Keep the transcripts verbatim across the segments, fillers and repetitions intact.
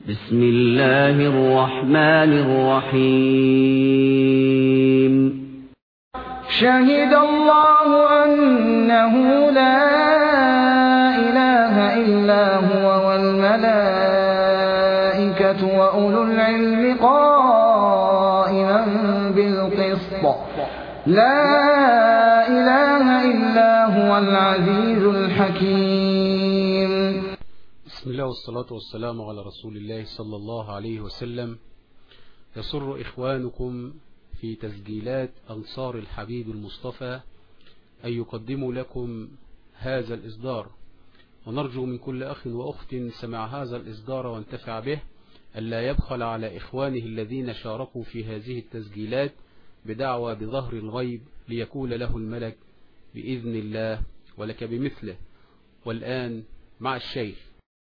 بسم الله الرحمن الرحيم. شهد الله أنه لا إله إلا هو والملائكة وأولو العلم قائما بالقسط لا إله إلا هو العزيز الحكيم. بسم الله والصلاة والسلام على رسول الله صلى الله عليه وسلم. يسر إخوانكم في تسجيلات أنصار الحبيب المصطفى أن يقدموا لكم هذا الإصدار، ونرجو من كل أخ وأخت سمع هذا الإصدار وانتفع به ألا يبخل على إخوانه الذين شاركوا في هذه التسجيلات بدعوى بظهر الغيب ليكون له الملك بإذن الله ولك بمثله. والآن مع الشيخ.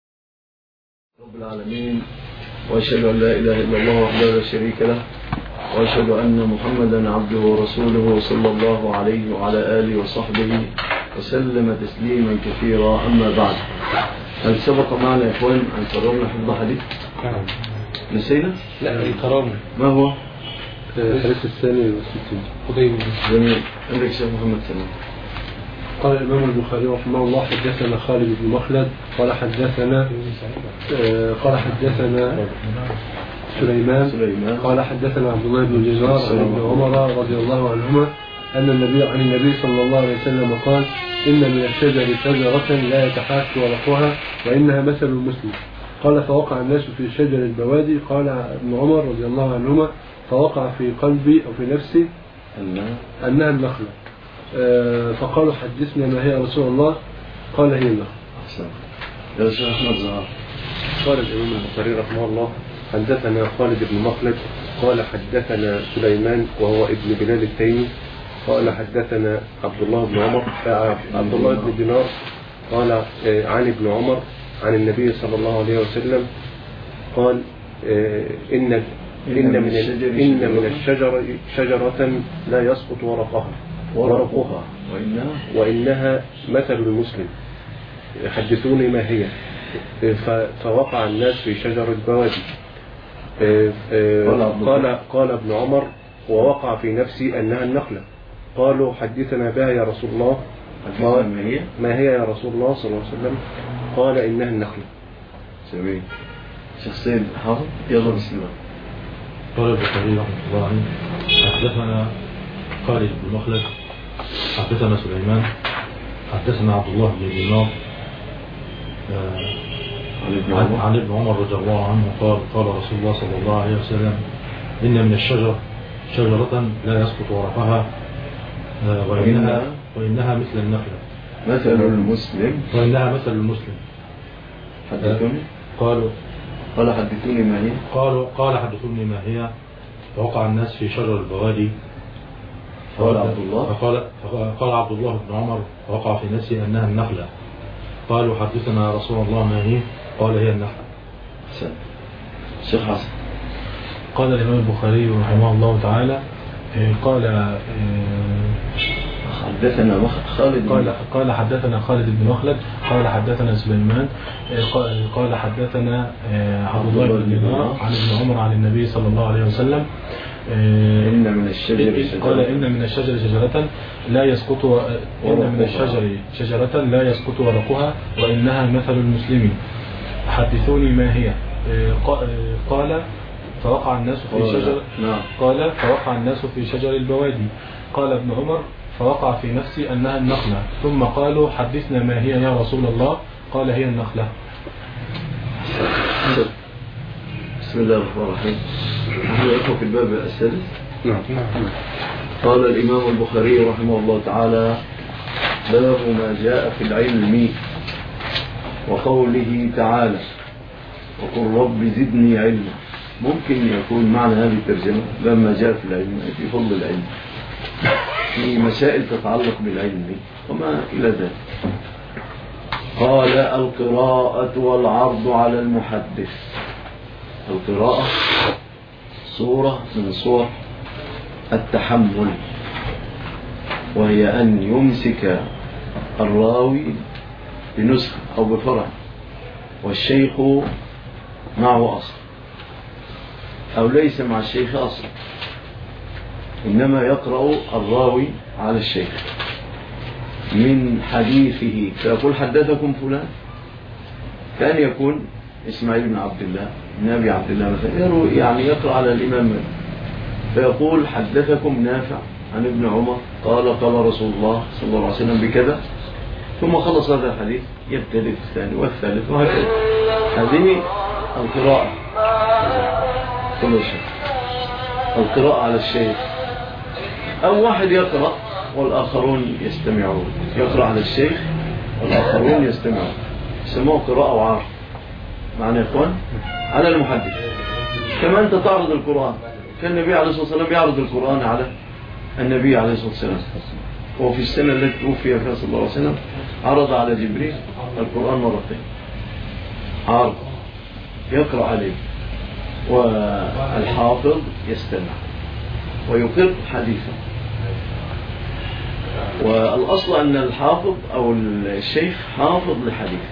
رب العالمين، وأشهد أن لا إله إلا الله وحده لا شريك له، وأشهد أن محمدا عبده ورسوله صلى الله عليه وعلى آله وصحبه وسلم تسليما كثيرا. أما بعد، هل سبق معنا يا إخوان أن قررنا حفظ حديث؟ نعم. نسينا؟ لا قررنا. ما هو؟ الحديث الثاني والستين. قديم. جميل. عندك شيخ محمد سلام. قال الإمام البخاري رحمه الله: حدثنا خالد بن مخلد قال حدثنا آه قال حدثنا سليمان, سليمان قال حدثنا عبد الله بن دينار عن ابن عمر رضي الله عنهما أن النبي عن النبي صلى الله عليه وسلم قال: إن من الشجر شجرة لا يتحاك ورقها وإنها مثل المسلم. قال: فوقع الناس في شجر البوادي. قال ابن عمر رضي الله عنهما: فوقع في قلبي أو في نفسي أنها النخلة. آه فقالوا: حدثنا ما هي يا رسول الله؟ قال: هي النخلة. أحسن. يا شيخ أحمد زهر. قال الإمام البخاري رحمه الله: حدثنا خالد بن مخلد قال حدثنا سليمان وهو ابن بلال التيمي قال حدثنا عبد الله بن عمر عبد الله بن دينار قال عن ابن عمر عن النبي صلى الله عليه وسلم قال: إن إن من إن من الشجرة شجرة لا يسقط ورقها ورقها وإنها وإنها مثل المسلم. حدثوني ما هي. فوقع الناس في شجر البوادي. قال قال ابن عمر: ووقع في نفسي أنها النخلة. قالوا: حدثنا بها يا رسول الله. قال: ما هي يا رسول الله صلى الله عليه وسلم؟ قال: إنها النخلة. جميل. شخصين حافظ. يلا بسم الله. قال البخاري رحمه الله عنه: حدثنا خالد بن مخلد حدثنا سليمان حدثنا عبد الله بن دينار عن ابن عمر رضي الله عنه قال: قال رسول الله صلى الله عليه وسلم: إن من الشجر شجرة لا يسقط ورقها وإنها وإنها مثل النخلة مثل المسلم وإنها مثل المسلم. حدثوني. قالوا قال: حدثوني ما هي. قالوا قال حدثوني ما هي. فوقع الناس في شجر البوادي. قال عبد الله فقال قال عبد الله بن عمر: وقع في نفسي أنها النخلة. قالوا: حدثنا رسول الله ما هي؟ قال: هي النخلة. حسن. شيخ حسن. قال الإمام البخاري رحمه الله تعالى: قال حدثنا خالد قال قال حدثنا خالد بن مخلد قال حدثنا سليمان قال حدثنا عبد الله بن دينار عن ابن عمر عن النبي صلى الله عليه وسلم: إن من الشجر قال إن من الشجر شجرة لا يسقط إن من الشجر شجرة لا يسقط ورقها وإنها مثل المسلمين. حدثوني ما هي. قال: فوقع الناس في شجر قال فوقع الناس في شجر البوادي. قال ابن عمر: فوقع في نفسي أنها النخلة. ثم قالوا: حدثنا ما هي يا رسول الله؟ قال: هي النخلة. بسم الله الرحمن الرحيم. نحن نقرأ في الباب السادس. نعم. قال الإمام البخاري رحمه الله تعالى: باب ما جاء في العلم وقوله تعالى: وقل رب زدني علما. ممكن يكون معنى هذه الترجمة لما جاء في العلم في فضل العلم، في مسائل تتعلق بالعلم وما إلى ذلك. قال: القراءة والعرض على المحدث. القراءة صورة من صور التحمل، وهي أن يمسك الراوي بنسخة أو بفرع، والشيخ معه أصل أو ليس مع الشيخ أصل، إنما يقرأ الراوي على الشيخ من حديثه، فيقول حدثكم فلان، كان يكون إسماعيل بن عبد الله بن أبي عبد الله مثلا، يعني يقرأ على الإمام مالك فيقول حدثكم نافع عن ابن عمر قال قال رسول الله صلى الله عليه وسلم بكذا، ثم خلص هذا الحديث يبتدئ الثاني والثالث وهكذا. هذه القراءة كل شيء، القراءة على الشيخ. أو واحد يقرأ والآخرون يستمعون، يقرأ على الشيخ والآخرون يستمعون، يسموه قراءة وعرض. معنى يا إخوان على المحدث كما أنت تعرض القرآن، كان النبي عليه الصلاة والسلام يعرض القرآن على النبي عليه الصلاة والسلام. وفي السنة التي توفي فيها صلى الله عليه وسلم عرض على جبريل القرآن مرتين، عرض يقرأ عليه والحافظ يستمع ويقر حديثا. والأصل أن الحافظ أو الشيخ حافظ لحديثه،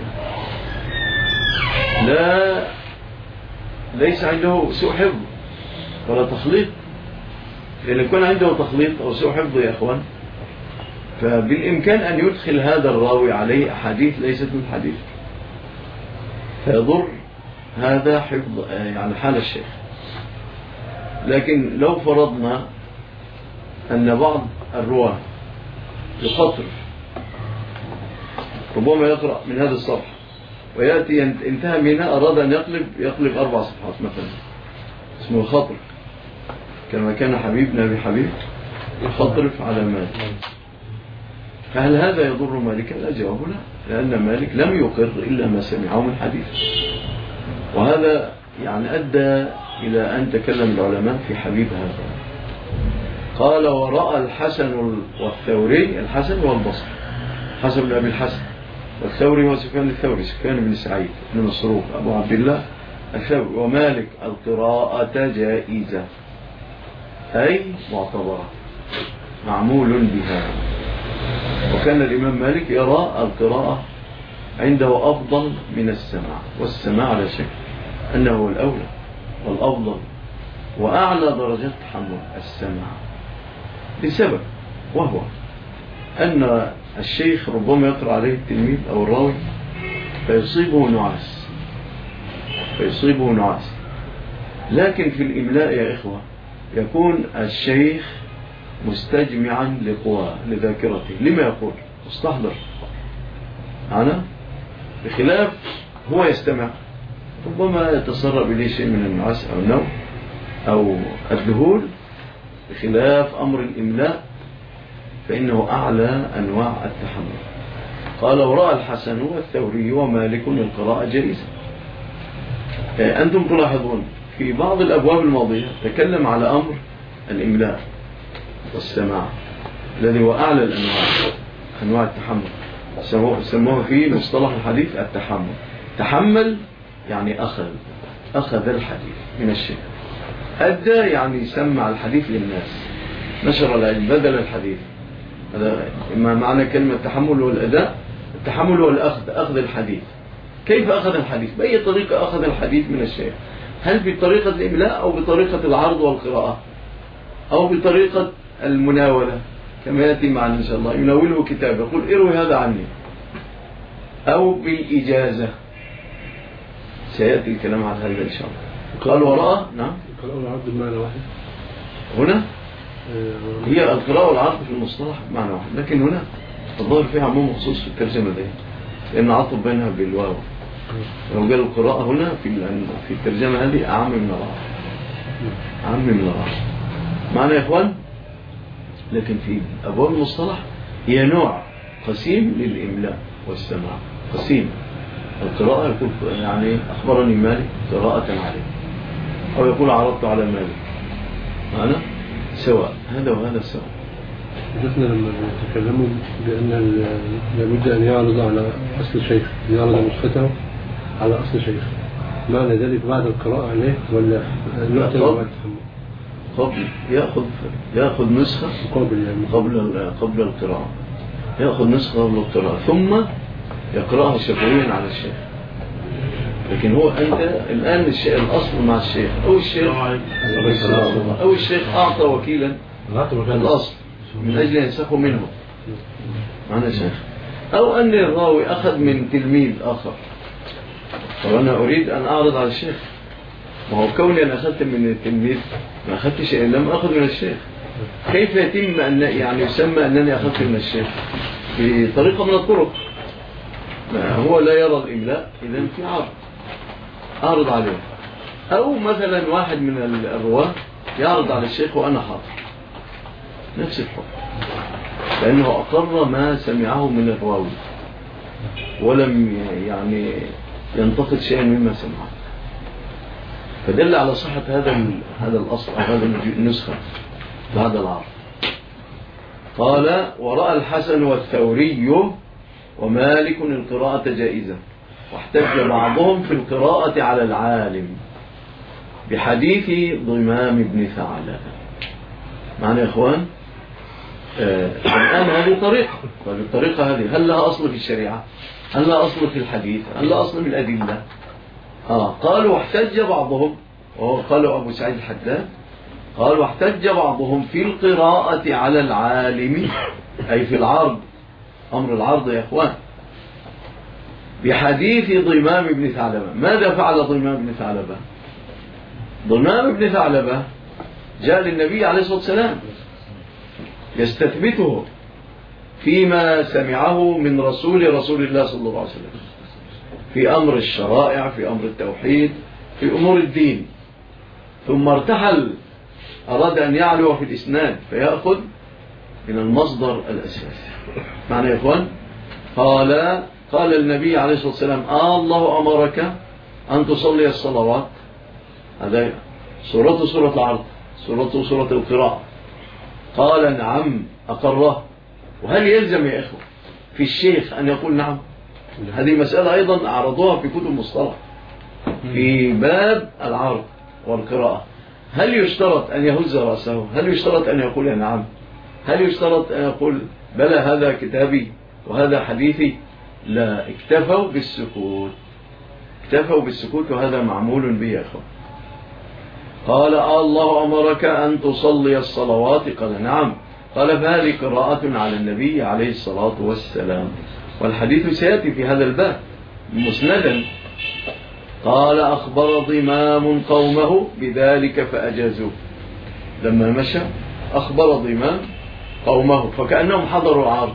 لا ليس عنده سوء حفظ ولا تخليط، لأن يكون عنده تخليط أو سوء حفظ يا أخوان فبالإمكان أن يدخل هذا الراوي عليه أحاديث ليست من حديث، فيضر هذا حفظ يعني حال الشيخ. لكن لو فرضنا أن بعض الرواة يخطر، ربما يقرأ من هذا الصفحة ويأتي انتهى منها أراد أن يقلب يقلب أربع صفحات مثلا، اسمه الخطر، كما كان حبيب نبي حبيب يخطرف على مالك. فهل هذا يضر مالك؟ لا، جواب لا، لأن مالك لم يقر إلا ما سمعه من حديث. وهذا يعني أدى إلى أن تكلم العلماء في حبيب هذا. قال ورأى الحسن والثوري، الحسن والبصري، حسن بن أبي الحسن، والثوري هو سفيان الثوري، سفيان بن سعيد بن مسروق أبو عبد الله الثوري، ومالك القراءة جائزة أي معتبرة معمول بها. وكان الإمام مالك يرى القراءة عنده أفضل من السماع، والسماع على شك أنه الأولى والأفضل وأعلى درجات تحمل السماع، لسبب وهو أن الشيخ ربما يقرأ عليه التلميذ أو الراوي فيصيبه نعاس فيصيبه نعاس لكن في الإملاء يا إخوة يكون الشيخ مستجمعا لقواه لذاكرته لما يقول مستحضر أنا، بخلاف هو يستمع ربما يتسرب إليه شيء من النعاس أو النوم أو الذهول، بخلاف أمر الإملاء فإنه أعلى أنواع التحمل. قال ورأى الحسن والثوري ومالك القراءة جائزة. أنتم تلاحظون في بعض الأبواب الماضية تكلم على أمر الإملاء والسماع الذي هو أعلى الأنواع أنواع التحمل، سموه في مصطلح الحديث التحمل. تحمل يعني أخذ أخذ الحديث من الشيء، أدى يعني سمع الحديث للناس، نشر العلم بدل الحديث. هذا ما معنى كلمة التحمل هو الأداء، التحمل هو الأخذ، أخذ الحديث. كيف أخذ الحديث؟ بأي طريقة أخذ الحديث من الشيخ؟ هل بطريقة الإملاء أو بطريقة العرض والقراءة أو بطريقة المناولة كما يأتي معنا إن شاء الله، يناوله كتاب يقول اروي هذا عني، أو بالإجازة، سيأتي الكلام عن هذا إن شاء الله. قال وراء نعم القراءة والعرض بمعنى واحد هنا، هي القراءة والعرض في المصطلح بمعنى واحد، لكن هنا الظاهر فيها عموم مخصوص في الترجمة دي لأن عطف بينها بالواو. لو قال القراءة هنا في في الترجمة هذه أعم من العرض، أعم من العرض معنى يا إخوان. لكن في أبواب المصطلح هي نوع قسيم للإملاء والسماع، قسيم. القراءة يقول يعني أخبرني مالك قراءة عليه، أو يقول عرضت على مالك، معنى سواء هذا وهذا سواء. شفنا لما تكلموا بأن لابد أن يعرض على أصل شيخ، يعرض نسخته على أصل شيخ، معنى ذلك بعد القراءة عليه ولا نؤتي بعد قبل يأخذ يأخذ نسخة قبل يعني قبل قبل القراءة، يأخذ نسخة قبل القراءة ثم يقرأها شفويا على الشيخ. لكن هو أنت الآن الشيء الأصل مع الشيخ أو الشيخ أو الشيخ أعطى وكيلا الأصل من أجل ينسخه منه معنا شيخ، أو أن الراوي أخذ من تلميذ آخر، فأنا أريد أن أعرض على الشيخ. ما هو كوني أن أخذت من التلميذ ما أخذت شيء، لم أخذ من الشيخ. كيف يتم أن يعني يسمى أنني أخذت من الشيخ؟ بطريقة من الطرق. هو لا يرى الإملاء، إذن في عرض أعرض عليه. أو مثلا واحد من الرواة يعرض على الشيخ وأنا حاضر، نفس الحكم، لأنه أقر ما سمعه من الراوي ولم يعني ينتقد شيئا مما سمعه، فدل على صحة هذا هذا الأصل أو هذا النسخة بعد العرض. قال: ورأى الحسن والثوري ومالك القراءة جائزة، واحتج بعضهم في القراءة على العالم بحديث ضمام بن ثعلبة. معنى يا إخوان آه الآن هذه طريقة، فالطريقة هذه هل لها أصل في الشريعة؟ هل لها أصل في الحديث؟ هل لها أصل من الأدلة؟ آه قالوا واحتج بعضهم، وقالوا أبو سعيد الحداد قال: واحتج بعضهم في القراءة على العالم، أي في العرض، أمر العرض يا إخوان، بحديث ضمام بن ثعلبة. ماذا فعل ضمام بن ثعلبة؟ ضمام بن ثعلبة جاء للنبي عليه الصلاة والسلام يستثبته فيما سمعه من رسول رسول الله صلى الله عليه وسلم في أمر الشرائع، في أمر التوحيد، في أمور الدين. ثم ارتحل، أراد أن يعلو في الإسناد فيأخذ من المصدر الأساسي. معنى يا إخوان قال قال النبي عليه الصلاة والسلام: آه الله أمرك أن تصلي الصلوات. هذا سورة سورة العرض، سورة سورة القراءة. قال: نعم أقره. وهل يلزم يا إخوة في الشيخ أن يقول نعم؟ هذه مسألة أيضا عرضوها في كتب مصطلح في باب العرض والقراءة. هل يشترط أن يهز رأسه؟ هل يشترط أن يقول نعم؟ هل يشترط أن يقول بلى هذا كتابي وهذا حديثي؟ لا، اكتفوا بالسكوت، اكتفوا بالسكوت، وهذا معمول به يا أخوة. قال: آه الله أمرك أن تصلي الصلوات. قال: نعم. قال: فهذه قراءة على النبي عليه الصلاة والسلام، والحديث سيأتي في هذا الباب مسندا. قال: أخبر ضمام قومه بذلك فأجازوه. لما مشى أخبر ضمام قومه فكأنهم حضروا العرض،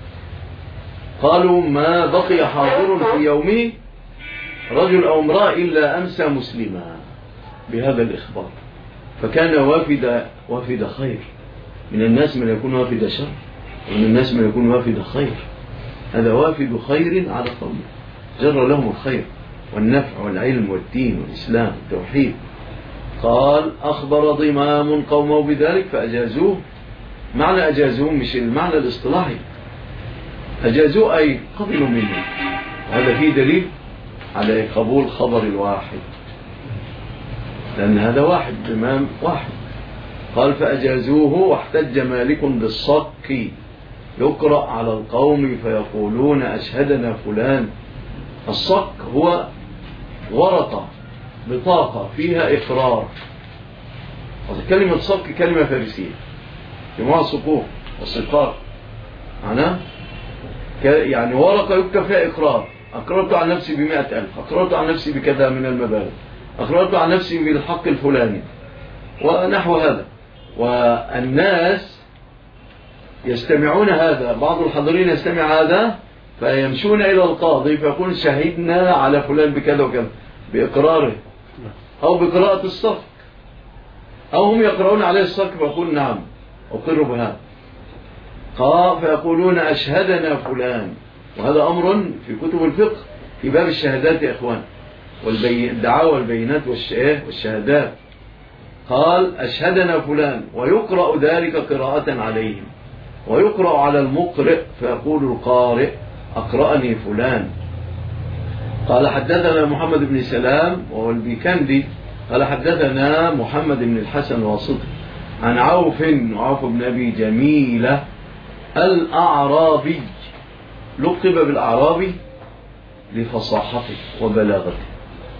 قالوا: ما بقي حاضر في يومه رجل أو امرأة إلا أمسى مسلما بهذا الإخبار. فكان وافد وافد خير. من الناس من يكون وافد شر، ومن الناس من يكون وافد خير. هذا وافد خير على قومه، جر لهم الخير والنفع والعلم والدين والإسلام والتوحيد. قال: أخبر ضمام قومه بذلك فأجازوه. معنى أجازوه مش المعنى الاصطلاحي، أجازوه أي قبلوا منه. وهذا فيه دليل على قبول خبر الواحد، لأن هذا واحد، ضمام واحد. قال: فأجازوه. واحتج مالك بالصك، يقرأ على القوم فيقولون: أشهدنا فلان. الصك هو ورقة، بطاقة فيها إقرار. كلمة صك كلمة فارسية، جماعة صكوك والصقار، معناه يعني ورقة يكتب فيها إقرار. أقررت عن نفسي بمئة ألف، أقررت عن نفسي بكذا من المبالغ، أقررت عن نفسي بالحق الفلاني ونحو هذا. والناس يستمعون هذا، بعض الحاضرين يستمع هذا فيمشون إلى القاضي فيقول: شهدنا على فلان بكذا وكذا، بإقراره أو بقراءة الصك، أو هم يقرؤون عليه الصك فيقول: نعم أقر بهذا. قال: فيقولون: أشهدنا فلان. وهذا أمر في كتب الفقه في باب الشهادات يا إخوان، والدعاوى والبينات والشهادات. قال: أشهدنا فلان، ويقرأ ذلك قراءة عليهم، ويقرأ على المقرئ فيقول القارئ: أقرأني فلان. قال: حدثنا محمد بن سلام وهو البيكندي قال: حدثنا محمد بن الحسن الواسطي عن عوف عوف بن أبي جميلة الأعرابي، لقب بالأعرابي لفصاحته وبلاغته.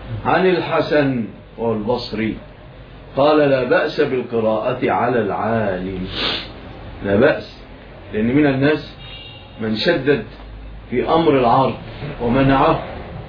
عن الحسن والبصري قال لا بأس بالقراءة على العالم، لا بأس، لأن من الناس من شدد في أمر العرض ومنعه.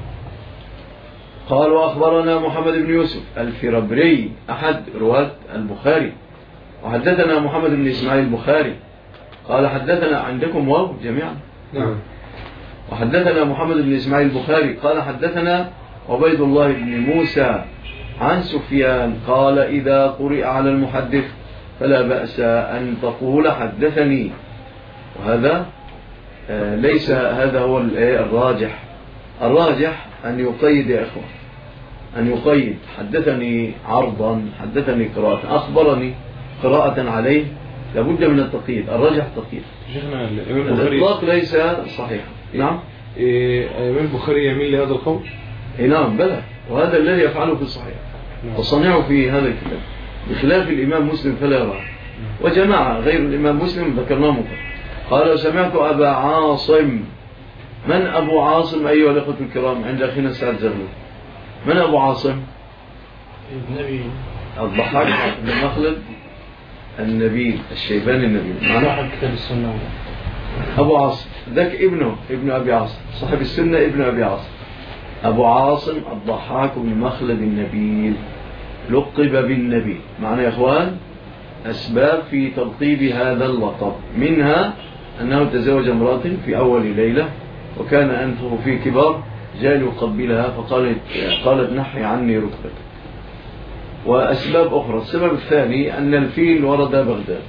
قال وأخبرنا محمد بن يوسف الفربري أحد رواة البخاري، وحدثنا محمد بن إسماعيل البخاري قال حدثنا، عندكم واو جميعا؟ نعم. وحدثنا محمد بن إسماعيل البخاري قال حدثنا عبيد الله بن موسى عن سفيان قال إذا قرئ على المحدث فلا بأس أن تقول حدثني. وهذا آه ليس هذا هو الراجح، الراجح أن يقيد يا إخوة، أن يقيد حدثني عرضا، حدثني قراءة، أخبرني قراءة عليه، لابد من التقييد، الراجح التقييد. شيخنا الإمام البخاري الإطلاق ليس صحيح. نعم. الإمام البخاري يميل لهذا القول؟ نعم بلى، وهذا الذي يفعله في الصحيح وصنعه في هذا الكتاب، بخلاف الإمام مسلم فلا يراه، وجماعة غير الإمام مسلم ذكرناهم. قال سمعت أبا عاصم. من أبو عاصم أيها الأخوة الكرام عند أخينا سعد زغلول؟ من أبو عاصم؟ النبي الضحاك بن مخلد النبيل الشيباني النبيل، صاحب كتاب السنة. أبو عاصم ذاك ابنه ابن أبي عاصم صاحب السنة ابن أبي عاصم. أبو عاصم الضحاك بن مخلد النبيل لقب بالنبي. معنا يا إخوان أسباب في تلقيب هذا اللقب، منها أنه تزوج امرأة في أول ليلة وكان أنفه في كبار، جاء يقبلها فقالت قالت نحي عني ركبتك. وأسباب أخرى، السبب الثاني أن الفيل ورد بغداد،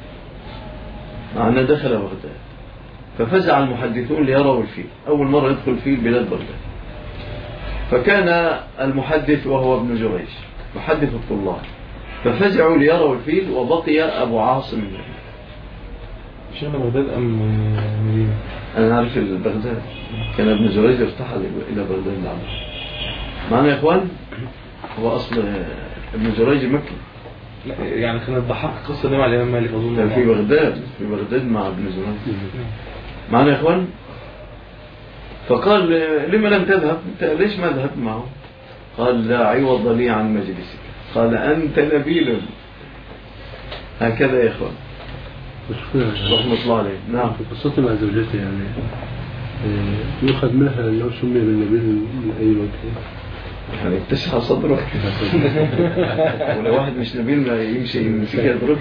معنا دخل بغداد ففزع المحدثون ليروا الفيل، أول مرة يدخل الفيل بلاد بغداد، فكان المحدث وهو ابن جريج محدث الطلاب ففزعوا ليروا الفيل، وبقي أبو عاصم. شيخنا بغداد أم مدينة؟ أنا عارف بغداد، كان ابن جريج ارتحل إلى بغداد. نعم. معنا يا إخوان، هو أصل ابن جريج مكي. لا يعني كان الضحاك قصة دي مع الإمام مالك أظن في بغداد، في بغداد مع ابن جريج. معنا يا إخوان، فقال لما لم تذهب؟ أنت ليش ما ذهبت معه؟ قال لا عوض لي عن مجلسك. قال أنت نبيل. هكذا يا إخوان رحمة الله عليه. نعم. في قصته مع زوجته يعني يؤخذ منها أنه سمي بالنبيل من أي وجه؟ يعني اتسع صدرك ولو واحد مش نبيل ما يمشي يمسك يضرب.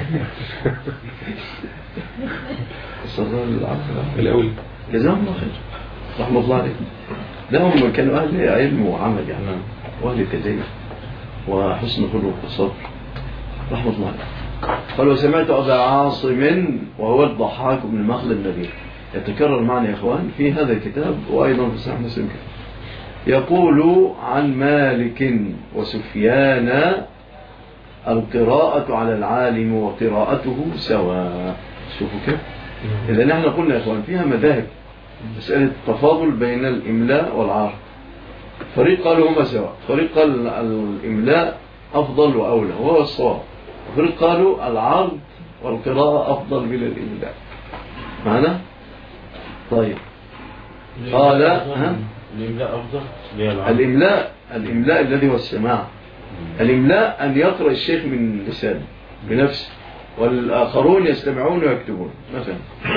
الصدر العقل الأول جزاهم الله خير رحمة الله عليه. لهم كانوا أهل علم وعمل يعني، وأهل تدين وحسن خلق وصبر رحمة الله عليه. قال وسمعت أبا عاصم وهو الضحاك بن مخلد النبيل، يتكرر معنا يا إخوان في هذا الكتاب وأيضا في صحيح مسلم كتاب، يقول عن مالك وسفيان القراءة على العالم وقراءته سواء. شوفوا كيف. إذا نحن قلنا يا إخوان فيها مذاهب، مسألة التفاضل بين الإملاء والعرض. فريق قالوا هما سواء، فريق قال الإملاء أفضل وأولى وهو الصواب، وفريق قالوا العرض والقراءة أفضل من الإملاء. معنا؟ طيب. قال الإملاء أفضل. الإملاء الإملاء الذي هو السماع. الإملاء أن يقرأ الشيخ من لسانه بنفسه والآخرون يستمعون ويكتبون مثلا.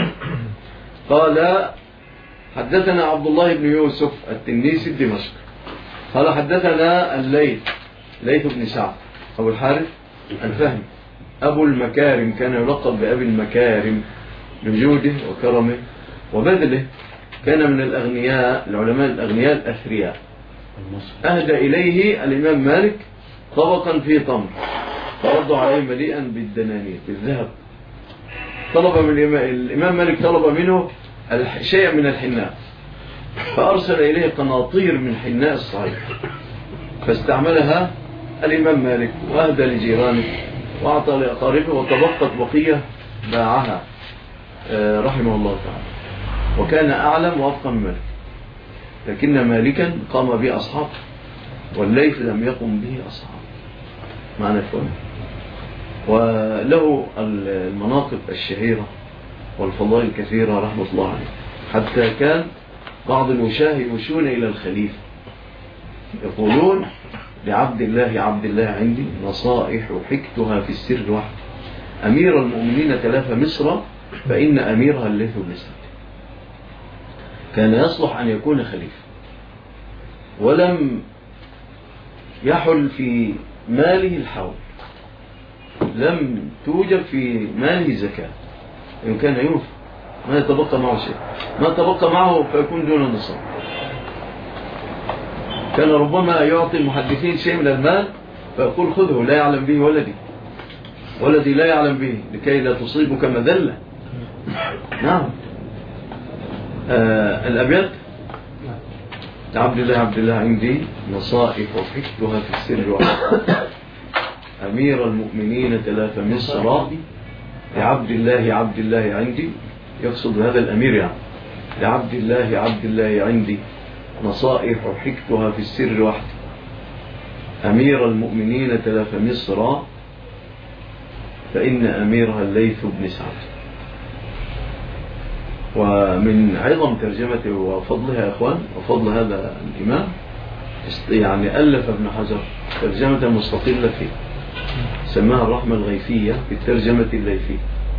قال حدثنا عبد الله بن يوسف التنيسي الدمشق قال حدثنا الليث ليث بن سعد أبو الحارث الفهمي أبو المكارم، كان يلقب بأبي المكارم لجوده وكرمه وبذله، كان من الأغنياء العلماء الأغنياء الأثرياء. أهدى إليه الإمام مالك طبقا في تمر فرضوا عليه مليئا بالدنانير بالذهب. طلب من الإمام مالك طلب منه شيء من الحناء فأرسل إليه قناطير من حناء الصعيد فاستعملها الإمام مالك وأهدى لجيرانه وأعطى لأقاربه، وتبقت بقية باعها رحمه الله تعالى. وكان أعلم وأفقه من مالك، لكن مالكا قام به أصحاب والليث لم يقم به أصحاب. معنى فهم. وله المناقب الشهيرة والفضائل الكثيرة رحمة الله عليه، حتى كان بعض الوشاه يوشون إلى الخليفة يقولون لعبد الله عبد الله عندي نصائح حكتها في السر وحده. أمير المؤمنين تلاف مصر فإن أميرها الليث بن سعد. كان يصلح أن يكون خليفة، ولم يحل في ماله الحول، لم توجد في ماله زكاة، إن كان ينفق ما يتبقى معه شيء، ما تبقى معه فيكون دون النصاب. كان ربما يعطي المحدثين شيء من المال فيقول خذه لا يعلم به ولدي، ولدي لا يعلم به لكي لا تصيبك مذلة. نعم. آه الأبيات عبد الله عبد الله عندي نصائح وحكتها في السر وحده. أمير المؤمنين تلاف مصر لعبد الله عبد الله عندي، يقصد هذا الأمير يعني لعبد الله عبد الله عندي نصائح حكتها في السر وحده. أمير المؤمنين تلاف مصر فإن أميرها الليث بن سعد. ومن عظم ترجمته وفضلها يا أخوان وفضل هذا الإمام يعني ألف ابن حجر ترجمة مستقلة فيه سماها الرحمة الغيثية في الترجمة الليثية.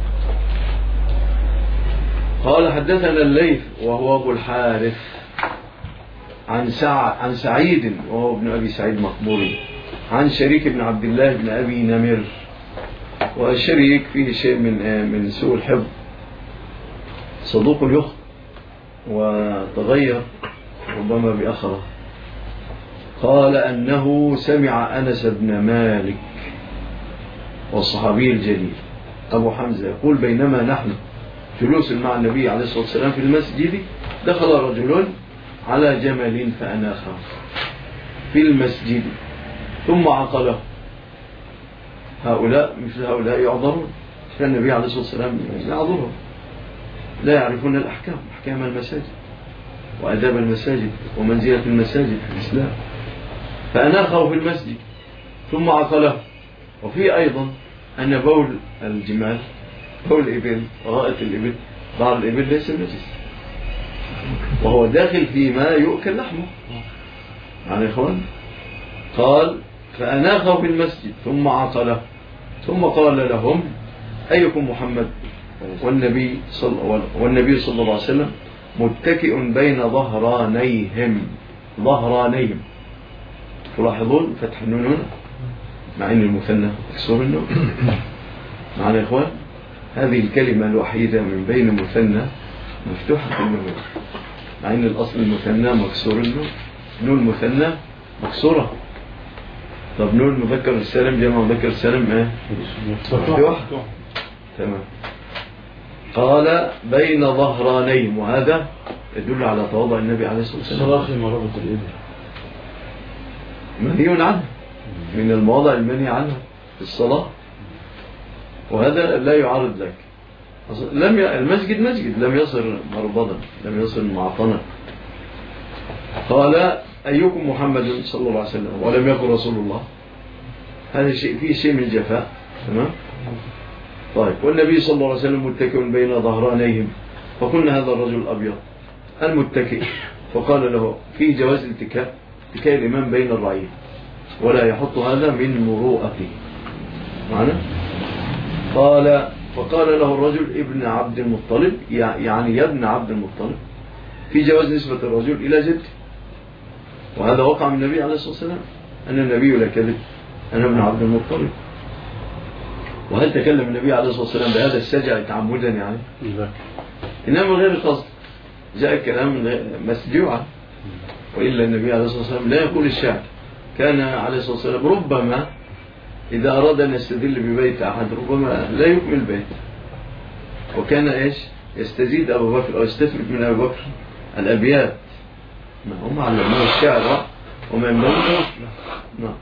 قال حدثنا الليث وهو أبو الحارث عن سع... عن سعيد وهو ابن أبي سعيد مقبوري عن شريك بن عبد الله بن أبي نمر. والشريك فيه شيء من من سوء الحفظ، صدوق يخطئ وتغير ربما بأخره. قال أنه سمع أنس بن مالك والصحابي الجليل أبو حمزة يقول بينما نحن جلوس مع النبي عليه الصلاة والسلام في المسجد دخل رجل على جمل فأناخه في المسجد ثم عقله. هؤلاء مثل هؤلاء يعذرون، فالنبي عليه الصلاة والسلام يعذرهم، لا يعرفون الأحكام، أحكام المساجد وأداب المساجد ومنزلة المساجد في الإسلام. فأناخه في المسجد ثم عقله. وفي أيضا أن بول الجمال بول الإبل وغائط الإبل بعض الإبل ليس نجس وهو داخل فيما يؤكل لحمه يعني إخوان. قال فأناخه في المسجد ثم عقله ثم قال لهم أيكم محمد والنبي صلى, والنبي صلى الله عليه وسلم متكئ بين ظهرانيهم ظهرانيهم. تلاحظون فتح النون هنا مع أن المثنى مكسور النون معنا يا إخوان. هذه الكلمة الوحيدة من بين مثنى مفتوحة في النون مع أن الأصل المثنى مكسور النون، نون مثنى مكسورة. طب نون مذكر السالم جمع مذكر السالم ايه مفتوح تمام. قال بين ظهرانيهم وهذا يدل على تواضع النبي عليه الصلاة والسلام. صراخ مرابط الإبل منهي عنه من المواضع المنهي عنها في الصلاة، وهذا لا يعارض لك. لم ي... المسجد مسجد لم يصر مربضا لم يصر معطنا. قال أيكم محمد صلى الله عليه وسلم ولم يقل رسول الله. هذا شيء فيه شيء من الجفاء تمام. طيب والنبي صلى الله عليه وسلم متكئ بين ظهرانيهم. فقلنا هذا الرجل الأبيض المتكئ فقال له في جواز الاتكاء اتكاء الإمام بين الرعية ولا يحط هذا من مروءته معنا. قال فقال له الرجل ابن عبد المطلب يعني يا ابن عبد المطلب في جواز نسبة الرجل إلى جد. وهذا وقع من النبي عليه الصلاة والسلام أن النبي لا كذب أنا ابن عبد المطلب. وهل تكلم النبي عليه الصلاة والسلام بهذا السجع تعمدا يعني إنما من غير قصد جاء الكلام مسجوعا. وإلا النبي عليه الصلاة والسلام لا يقول الشعر. كان عليه الصلاة والسلام ربما إذا أراد أن يستدل ببيت أحد ربما لا يكمل بيت وكان إيش يستزيد أبو بكر أو يستثبت من أبو بكر الأبيات. هم علموا الشعر وما ينبغي. نعم.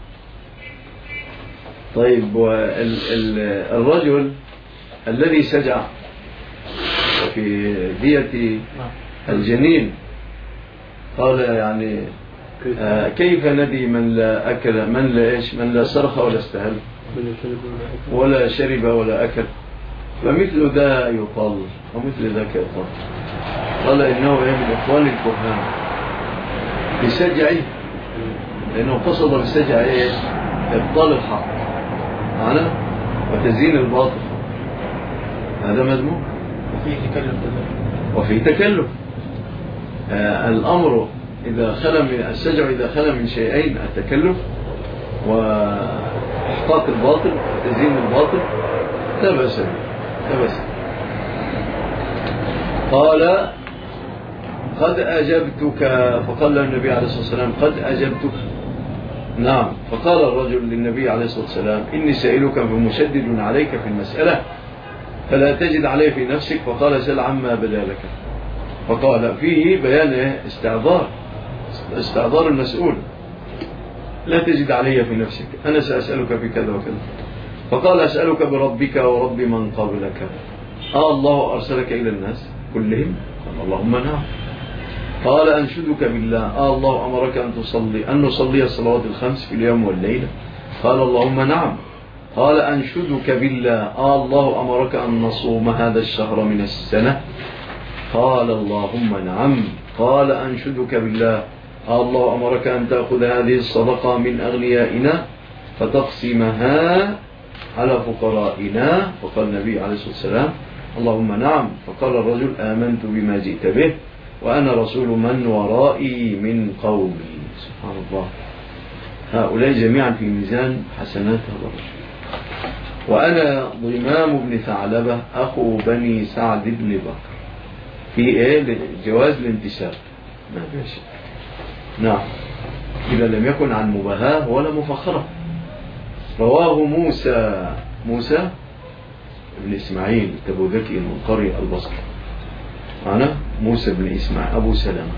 طيب والرجل الذي سجع في دية الجنين قال يعني آه كيف ندي من لا أكل من لا إيش من لا صرخ ولا استهل ولا شرب ولا أكل فمثل ذا يطل ومثل ذاك يطل. قال إنه من إخوان الكهان بسجعه لأنه قصد بالسجع إيه؟ إبطال الحق معنا وتزيين الباطل، هذا مذموم وفيه تكلف وفيه تكلف. آه الأمر إذا خلى من السجع إذا خلى من شيئين، التكلف وإحقاق الباطل وتزيين الباطل، لا بأس لا بأس. قال قد أجبتك، فقال النبي عليه الصلاة والسلام قد أجبتك. نعم. فقال الرجل للنبي عليه الصلاة والسلام إني سائلك فمشدد عليك في المسألة فلا تجد عليه في نفسك، فقال سل عما بدا لك. فقال فيه بيان استعذار استعذار المسؤول، لا تجد علي في نفسك، أنا سأسألك في كذا وكذا. فقال أسألك بربك ورب من قبلك، آه الله أرسلك إلى الناس كلهم؟ قال اللهم نعم. قال أنشدك بالله، آه الله أمرك أن تصلي أن نصلي الصلوات الخمس في اليوم والليلة؟ قال اللهم نعم. قال أنشدك بالله، آه الله أمرك أن نصوم هذا الشهر من السنة؟ قال اللهم نعم. قال أنشدك بالله، آه الله أمرك أن تأخذ هذه الصدقة من أغنيائنا فتقسمها على فقرائنا؟ فقال النبي عليه الصلاة والسلام اللهم نعم. فقال الرجل آمنت بما جئت به وأنا رسول من ورائي من قومي. سبحان الله، هؤلاء جميعا في ميزان حسنات هذا الرجل. وأنا ضمام بن ثعلبة أخو بني سعد بن بكر، في إيه جواز الانتساب ما فيش. نعم، إذا لم يكن عن مباهاة ولا مفخرة. رواه موسى موسى بن إسماعيل تبوذكي المنقري البصري، معنا موسى بن إسماعيل أبو سلمة.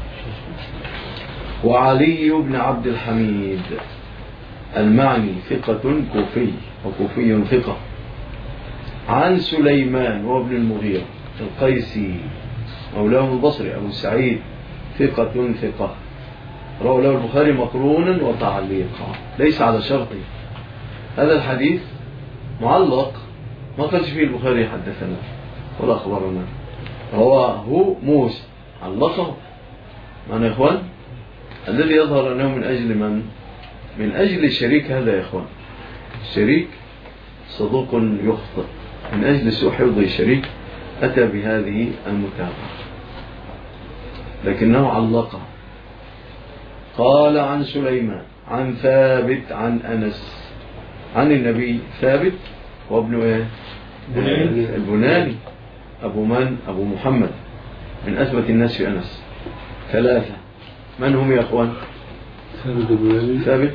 وعلي بن عبد الحميد المعني ثقة كوفي وكوفي ثقة، عن سليمان وابن المغيرة القيسي مولاه البصري أبو سعيد ثقة ثقة، رواه له البخاري مقرونا وتعليقا ليس على شرطه. هذا الحديث معلق، ما قالش فيه البخاري حدثنا ولا أخبرنا، رواه موسى علقه. معنى يا إخوان الذي يظهر أنه من أجل من؟ من أجل الشريك. هذا يا إخوان الشريك صدوق يخطئ، من أجل سوء حفظ الشريك أتى بهذه المتابعة لكنه علقه. قال عن سليمان عن ثابت عن أنس عن النبي. ثابت وابن إيه؟ البناني أبو من؟ أبو محمد، من أثبت الناس في أنس. ثلاثة من هم يا أخوان؟ ثابت البناني، ثابت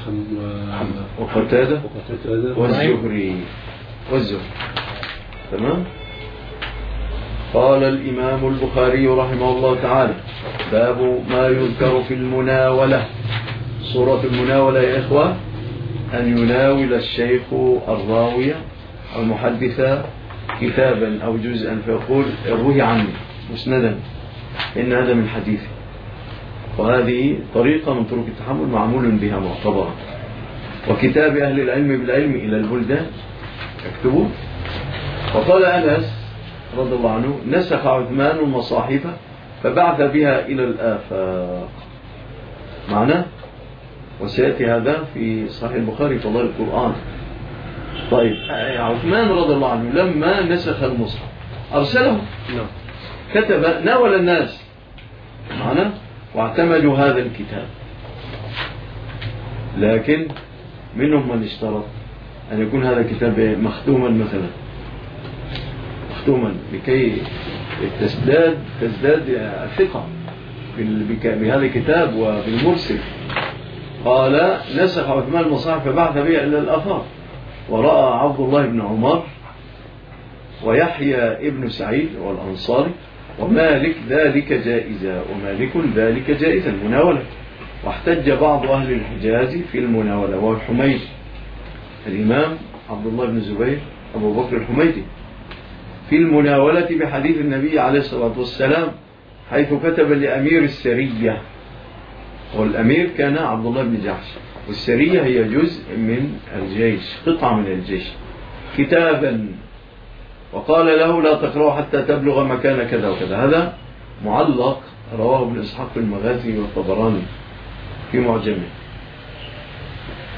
وقتادة والزهري والزهري. تمام. قال الإمام البخاري رحمه الله تعالى باب ما يذكر في المناولة. صورة المناولة يا إخوة أن يناول الشيخ الراوية المحدثة كتابا أو جزءا فيقول اروه عني مسندا إن هذا من حديثي. وهذه طريقة من طرق التحمل معمول بها معتبرة. وكتاب أهل العلم بالعلم إلى البلدان اكتبوا. وقال أنس رضي الله عنه نسخ عثمان المصاحف فبعث بها إلى الآفاق. معناه وسيأتي هذا في صحيح البخاري فضائل القرآن. طيب عثمان رضي الله عنه لما نسخ المصحف أرسله، كتب ناول الناس معنا واعتمدوا هذا الكتاب، لكن منهم من اشترط أن يكون هذا الكتاب مختوما مثلا، مختوما لكي تزداد تزداد الثقة بهذا الكتاب وبالمرسل. قال نسخ عثمان المصاحف فبعث بها إلى الآفاق. ورأى عبد الله بن عمر ويحيى ابن سعيد والأنصاري ومالك ذلك جائزة ومالك ذلك جائزة المناولة. واحتج بعض أهل الحجاز في المناولة والحميدي الإمام عبد الله بن زبير أبو بكر الحميدي في المناولة بحديث النبي عليه الصلاة والسلام حيث كتب لأمير السرية، والأمير كان عبد الله بن جحش، والسرية هي جزء من الجيش، قطعة من الجيش، كتابا وقال له لا تقرأه حتى تبلغ مكان كذا وكذا. هذا معلق رواه ابن إسحاق في المغازي والطبراني في معجمه.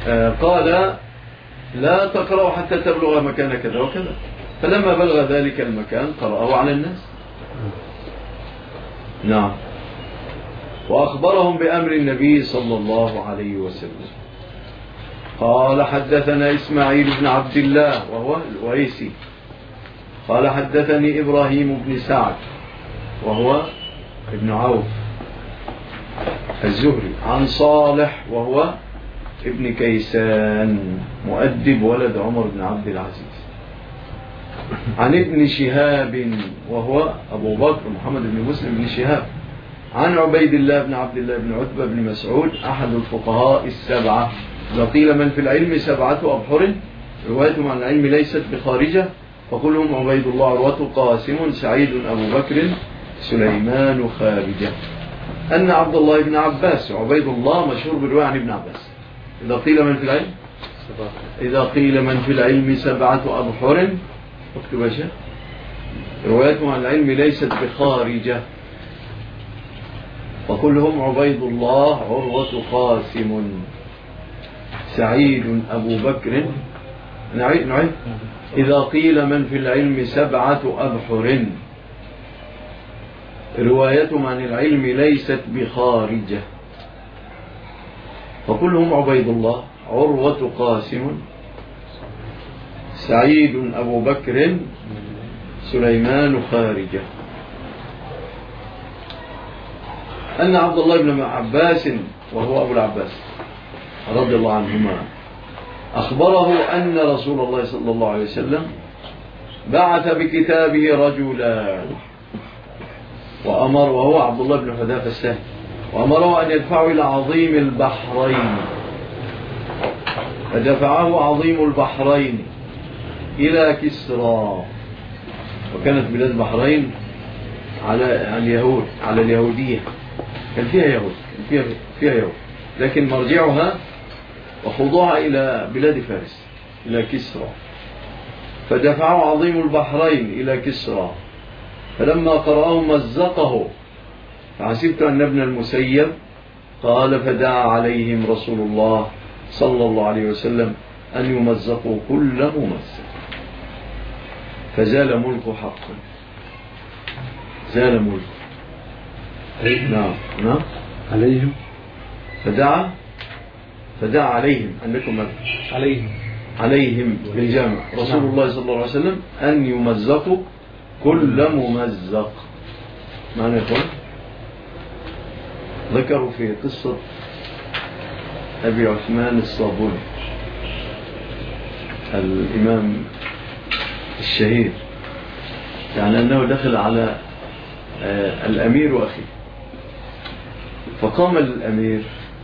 قال لا تقرأ حتى تبلغ مكان كذا وكذا، فلما بلغ ذلك المكان قرأه على الناس. نعم. وأخبرهم بأمر النبي صلى الله عليه وسلم. قال حدثنا إسماعيل بن عبد الله وهو الويسي قال حدثني إبراهيم بن سعد وهو ابن عوف الزهري عن صالح وهو ابن كيسان مؤدب ولد عمر بن عبد العزيز عن ابن شهاب وهو أبو بكر محمد بن مسلم بن شهاب عن عبيد الله بن عبد الله بن عتبة بن مسعود أحد الفقهاء السبعة. وقيل من في العلم سبعة أبحر روايتهم عن العلم ليست بخارجة، فكلهم عبيد الله عروة قاسم سعيد أبو بكر سليمان خارجة. أن عبد الله بن عباس عبيد الله مشهور بالرواية عن ابن عباس. إذا قيل من في العلم إذا قيل من في العلم سبعة أبحر اكتب يا شيخ روايتهم عن العلم ليست بخارجة، وكلهم عبيد الله عروة قاسم سعيد أبو بكر. نعيد نعيد إذا قيل من في العلم سبعة أبحر روايتهم عن العلم ليست بخارجة، فكلهم عبيد الله عروة قاسم سعيد أبو بكر سليمان خارجة. أن عبد الله بن عباس وهو أبو العباس رضي الله عنهما أخبره أن رسول الله صلى الله عليه وسلم بعث بكتابه رجلا وأمر وهو عبد الله بن حذافة السهمي وأمره أن يدفعه إلى عظيم البحرين، فدفعه عظيم البحرين إلى كسرى. وكانت بلاد البحرين على اليهود على اليهودية، كان فيها يهود كان فيها, فيها يهود لكن مرجعها وخضوعها إلى بلاد فارس إلى كسرى. فدفعه عظيم البحرين إلى كسرى، فلما قرأه مزقه، فحسبت أن ابن المسيب قال فدعا عليهم رسول الله صلى الله عليه وسلم أن يمزقوا كل ممزق، فزال ملك حقا زال ملك. نعم نعم عليهم فدعا فدعا عليهم أنكم عليهم عليهم بالجامع رسول الله صلى الله عليه وسلم أن يمزقوا كل ممزق. معنى يقول ذكروا في قصة أبي عثمان الصابوني الإمام الشهير، يعني أنه دخل على الأمير وأخيه، فقام الأمير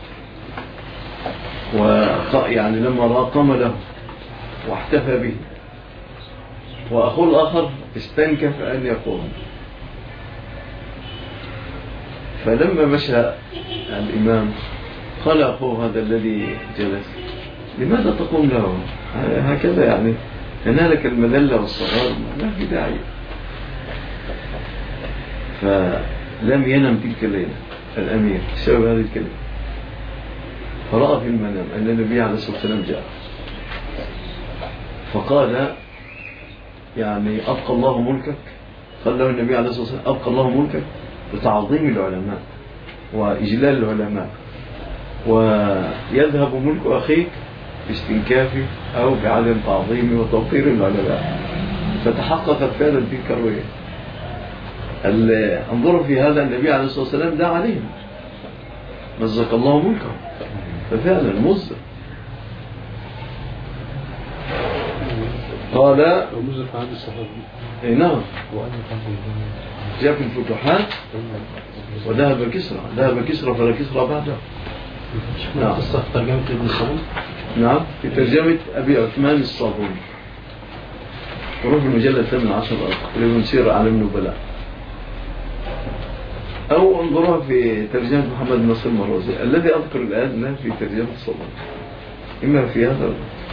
ويعني لما رأى قام له واحتفى به، وأخوه الآخر استنكف أن يقوم. فلما مشى الإمام قال أخوه هذا الذي جلس لماذا تقوم له هكذا؟ يعني ينالك المذلة والصغار، ما في داعي. فلم ينم تلك الليلة الأمير بسبب هذه الكلمة، فرأى في المنام أن النبي عليه الصلاة والسلام جاء فقال يعني أبقى الله ملكك. قال له النبي عليه الصلاة والسلام أبقى الله ملكك بتعظيم العلماء وإجلال العلماء، ويذهب ملك أخيك باستنكافه أو بعدم تعظيمه وتوقير العلماء. فتحققت فعلا تلك الرؤية. انظروا في هذا النبي عليه الصلاة والسلام دعا عليهم مزق الله ملكه، ففعلا مزق. قال ومزق عند الصحابي اي نعم جاء في الفتوحات وذهب كسرى ذهب كسرى فلا كسرى بعده. نعم قصة ترجمة ابن الصابون. نعم في ترجمة أبي عثمان الصابوني، وروح المجلد الثامن عشر لابن سير على النبلاء، أو انظروها في ترجمة محمد نصر المروزي الذي أذكر الآن في ترجمة الصابوني، إما في هذا.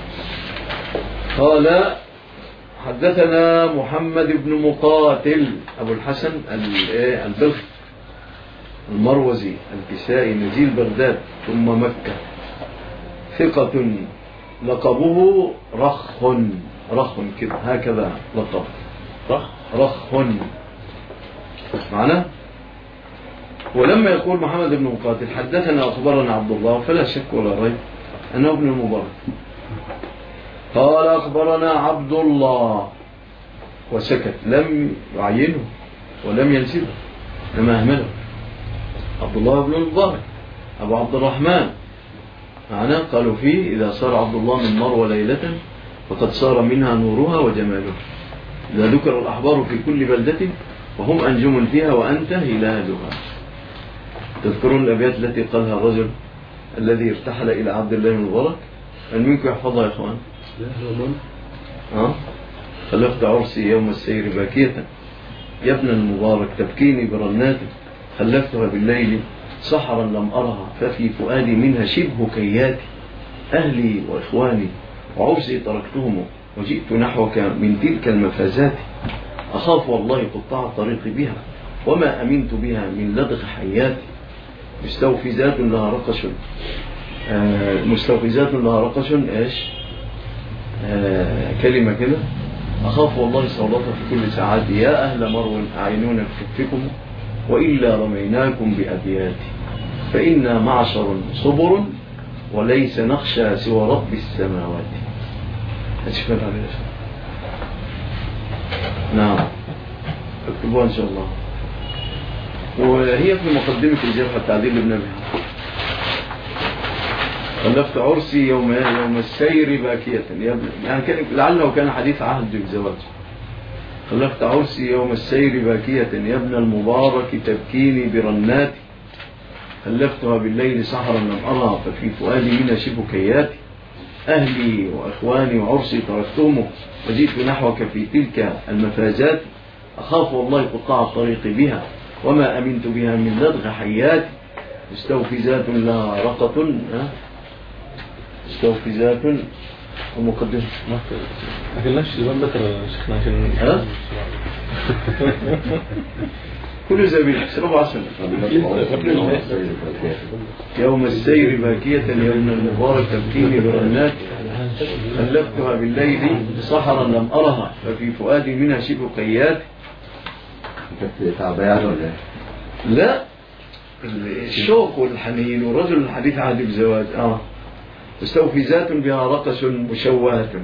قال حدثنا محمد بن مقاتل أبو الحسن البلخي المروزي الكسائي نزيل بغداد ثم مكة، ثقة لقبه رخ رخ كده هكذا لقب رخ رخ معنا. ولما يقول محمد بن مقاتل حدثنا أخبرنا عبد الله فلا شك ولا ريب أنه ابن المبارك. قال أخبرنا عبد الله وسكت، لم يعينه ولم ينسبه لما أهمله. عبد الله بن المبارك أبو عبد الرحمن معنا. قالوا فيه إذا صار عبد الله من مروى ليلة فقد صار منها نورها وجمالها. إذا ذكر الأحبار في كل بلدة وهم أنجم فيها وأنت هلالها. تذكرون الأبيات التي قالها الرجل الذي ارتحل إلى عبد الله بن المبارك؟ من منكم يحفظها يا إخوان؟ ها؟ خلفت عرسي يوم السير باكية يا ابن المبارك تبكيني برناتك، خلفتها بالليل سحرا لم أرها ففي فؤادي منها شبه كياتي. أهلي وإخواني وعرسي تركتهم وجئت نحوك من تلك المفازات. أخاف والله قطاع الطريق بها وما أمنت بها من لدغ حياتي. مستوفزات لها رقش آه مستوفزات لها رقش إيش آه كلمة كده. أخاف والله صولتها في كل ساعات يا أهل مرو أعينونا بكفكم وإلا رميناكم بأبياتي. فإنا معشر صبر وليس نخشى سوى رب السماوات. أشفت عليه نعم اكتبوها إن شاء الله. وهي في مقدمة الجرح التعديل لابن أبي حاتم. خلفت عرسي يوم يوم السير باكية يعني كان لعله كان حديث عهد بالزواج. خلفت عرسي يوم السير باكية يا ابن المبارك تبكيني برناتي. خلفتها بالليل سحرا لم أرها ففي فؤادي منها شبه كياتي. أهلي وأخواني وعرسي تركتهم وجئت نحوك في تلك المفازات. أخاف والله قطاع الطريق بها وما أمنت بها من لدغ حياتي. مستوفزات لها رقة مستوفزات ومقدمة ما قلناش الإمام بكر شيخنا عشان ها كل زبيل ربع سنة. يوم السير باكية يا ابن المبارك تبكيني برنات. خلفتها بالليل سحرا لم أرها ففي فؤادي منها شبه قيات. لا الشوق والحنين ورجل الحديث عهد بزواج. آه مستوفزات بها رقص مشوهة